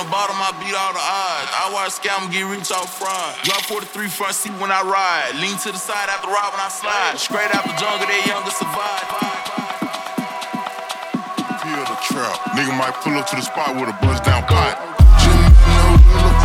the bottom, I beat all the odds. I watch scam get rich off fraud. Drop 43 front seat when I ride. Lean to the side after ride when I slide. Straight out the jungle, they younger survive. Feel the trap. Nigga might pull up to the spot with a buzz down pot. Jimmy, no,